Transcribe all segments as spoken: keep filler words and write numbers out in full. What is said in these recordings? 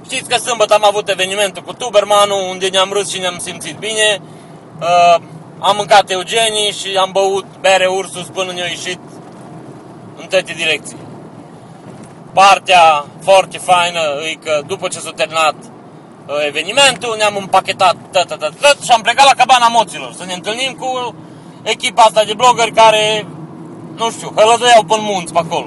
Știți că sâmbătă am avut evenimentul cu Tubermanul, unde ne-am râs și ne-am simțit bine. Uh, am mâncat Eugenii și am băut bere Ursus până ne-a ieșit în toate direcții. Partea foarte faină e că după ce s-a terminat uh, evenimentul, ne-am împachetat tot, tot, tot, tot, și am plecat la Cabana Moților să ne întâlnim cu echipa asta de blogări care, nu știu, hălăduiau până munți pe acolo.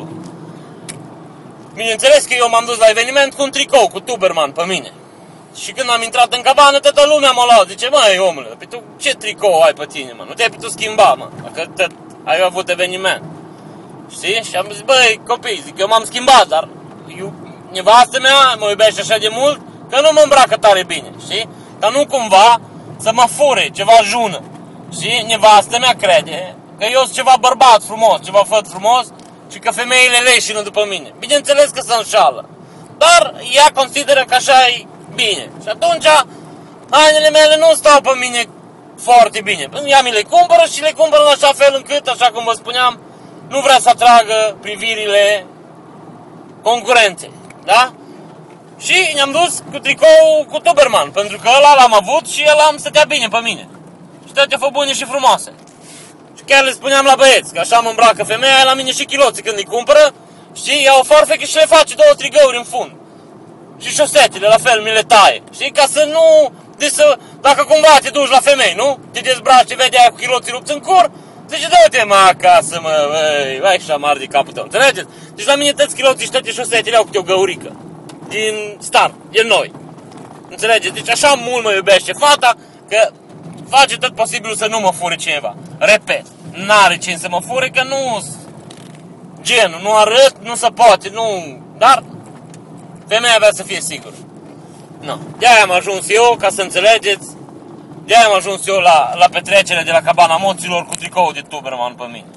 Bineînțeles că eu m-am dus la eveniment cu un tricou, cu Tuberman pe mine. Și când am intrat în cabană, toată lumea m-a luat. Zice, măi, omule, pe tu ce tricou ai pe tine, mă? Nu te-ai putut schimba, mă, dacă tot ai avut eveniment. Știi? Și am zis, băi, copii, zic, eu m-am schimbat, dar eu, nevastă mea mă iubește așa de mult că nu mă îmbracă tare bine, știi? Ca nu cumva să mă fure ceva jună. Și nevastă mea crede că eu sunt ceva bărbat frumos, ceva făt frumos și că femeile leșină după mine. Bineînțeles că se înșală, dar ea consideră că așa e bine. Și atunci hainele mele nu stau pe mine foarte bine. Ea mi le cumpără și le cumpără în așa fel încât, așa cum vă spuneam, nu vrea să atragă privirile concurenței, da? Și ne-am dus cu tricou cu Tuberman, pentru că ăla l-am avut și ăla îmi stătea bine pe mine. Și toate fă bune și frumoase. Și chiar le spuneam la băieți, că așa mă îmbracă femeia, la mine și chiloții când îi cumpără, știi, ia o farfecă și le face două trigăuri în fund. Și șosetele, la fel, mi le taie. Știi, ca să nu... Deci să, dacă cumva te duci la femei, nu? Te dezbraci, te vede aia cu chiloții rupți în cur, zice, dă-te mă acasă, mă, băi, vai și amar de capul tău, înțelegeți? Deci la mine toți chiloții și toate șosetele au câte o găurică. Din start, din noi. Înțelegeți? Deci așa mult mă iubește fata, că face tot posibilul să nu mă fure cineva. Repet, n-are cine să mă fure, că nu genul, nu arăt, nu se poate, nu... Dar femeia avea să fie sigură. No. De-aia am ajuns eu, ca să înțelegeți, de-aia am ajuns eu la, la petrecere de la Cabana Moților cu tricoul de Tuberman pe mine.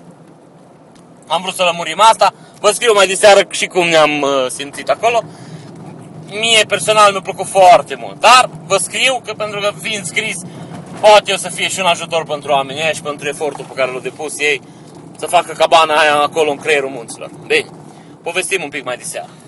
Am vrut să lămurim asta, vă scriu mai diseară și cum ne-am uh, simțit acolo. Mie personal mi-a plăcut foarte mult, dar vă scriu că pentru că fiind scris, poate eu să fie și un ajutor pentru oamenii ăia și pentru efortul pe care l-au depus ei să facă cabana aia acolo în creierul munților. Bine, povestim un pic mai diseară.